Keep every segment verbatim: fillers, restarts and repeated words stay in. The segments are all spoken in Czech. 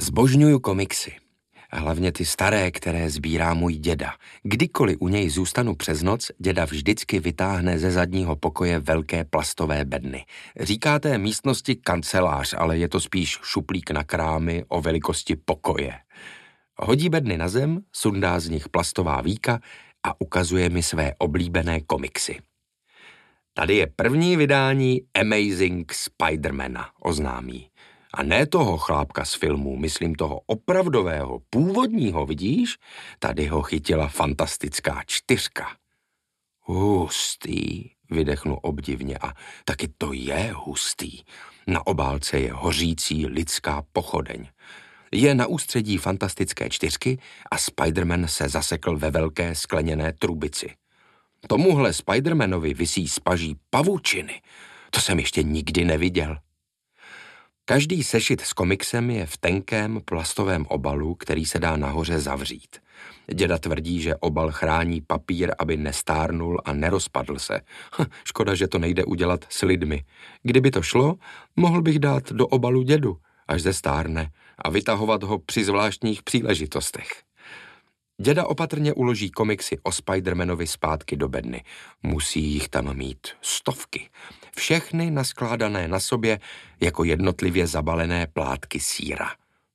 Zbožňuju komiksy. Hlavně ty staré, které sbírá můj děda. Kdykoliv u něj zůstanu přes noc, děda vždycky vytáhne ze zadního pokoje velké plastové bedny. Říká té místnosti kancelář, ale je to spíš šuplík na krámy o velikosti pokoje. Hodí bedny na zem, sundá z nich plastová víka a ukazuje mi své oblíbené komiksy. Tady je první vydání Amazing Spidermana, oznámí. A ne toho chlápka z filmu, myslím toho opravdového, původního, vidíš? Tady ho chytila fantastická čtyřka. Hustý, vydechnu obdivně, a taky to je hustý. Na obálce je hořící lidská pochodeň. Je na ústředí fantastické čtyřky a Spiderman se zasekl ve velké skleněné trubici. Tomuhle Spidermanovi visí z paží pavučiny. To jsem ještě nikdy neviděl. Každý sešit s komiksem je v tenkém plastovém obalu, který se dá nahoře zavřít. Děda tvrdí, že obal chrání papír, aby nestárnul a nerozpadl se. Hm, škoda, že to nejde udělat s lidmi. Kdyby to šlo, mohl bych dát do obalu dědu, až zestárne, a vytahovat ho při zvláštních příležitostech. Děda opatrně uloží komiksy o Spidermanovi zpátky do bedny. Musí jich tam mít stovky. Všechny naskládané na sobě jako jednotlivě zabalené plátky sýra.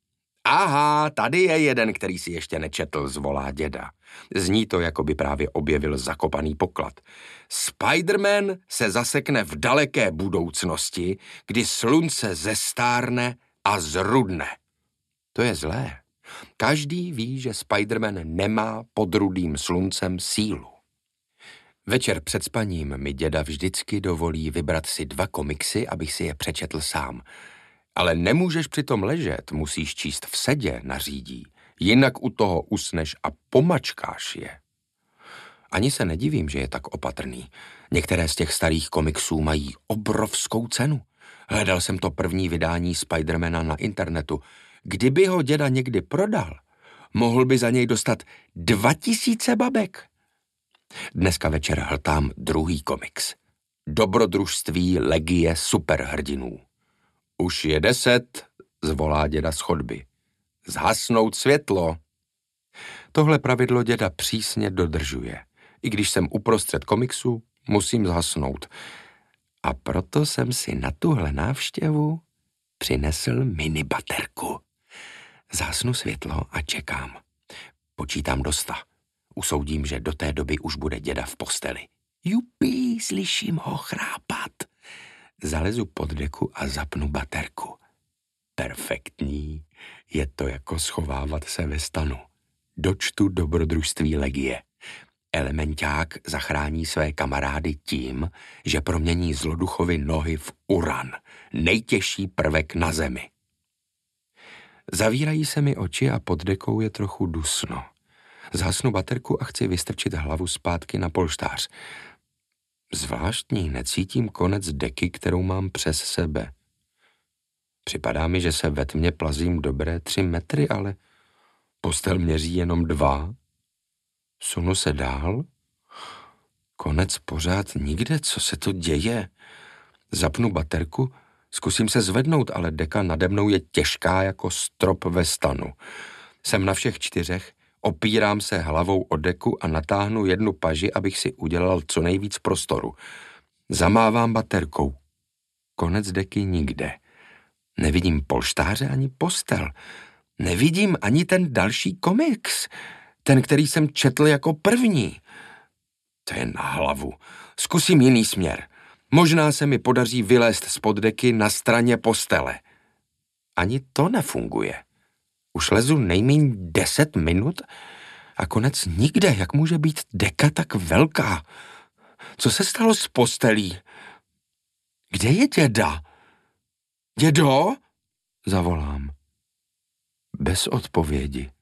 Aha, tady je jeden, který si ještě nečetl, zvolá děda. Zní to, jako by právě objevil zakopaný poklad. Spiderman se zasekne v daleké budoucnosti, kdy slunce zestárne a zrudne. To je zlé. Každý ví, že Spiderman nemá pod rudým sluncem sílu. Večer před spaním mi děda vždycky dovolí vybrat si dva komiksy, abych si je přečetl sám. Ale nemůžeš přitom ležet, musíš číst v sedě, nařídí. Jinak u toho usneš a pomačkáš je. Ani se nedivím, že je tak opatrný. Některé z těch starých komiksů mají obrovskou cenu. Hledal jsem to první vydání Spidermana na internetu. Kdyby ho děda někdy prodal, mohl by za něj dostat dva tisíce babek. Dneska večer hltám druhý komiks. Dobrodružství legie superhrdinů. Už je deset, zvolá děda z chodby. Zhasnout světlo. Tohle pravidlo děda přísně dodržuje. I když jsem uprostřed komiksu, musím zhasnout. A proto jsem si na tuhle návštěvu přinesl mini baterku. Zhasnu světlo a čekám. Počítám do sta. Usoudím, že do té doby už bude děda v posteli. Jupí, slyším ho chrápat. Zalezu pod deku a zapnu baterku. Perfektní. Je to jako schovávat se ve stanu. Dočtu dobrodružství legie. Elemenťák zachrání své kamarády tím, že promění zloduchovi nohy v uran, nejtěžší prvek na zemi. Zavírají se mi oči a pod dekou je trochu dusno. Zhasnu baterku a chci vystrčit hlavu zpátky na polštář. Zvláštní, necítím konec deky, kterou mám přes sebe. Připadá mi, že se ve tmě plazím dobré tři metry, ale postel měří jenom dva. Sunu se dál. Konec pořád nikde, co se to děje? Zapnu baterku, zkusím se zvednout, ale deka nade mnou je těžká jako strop ve stanu. Jsem na všech čtyřech, opírám se hlavou o deku a natáhnu jednu paži, abych si udělal co nejvíc prostoru. Zamávám baterkou. Konec deky nikde. Nevidím polštáře ani postel. Nevidím ani ten další komiks. Ten, který jsem četl jako první. To je na hlavu. Zkusím jiný směr. Možná se mi podaří vylézt spod deky na straně postele. Ani to nefunguje. Už lezu nejméně deset minut a konec nikde. Jak může být deka tak velká? Co se stalo s postelí? Kde je děda? Dědo? Zavolám. Bez odpovědi.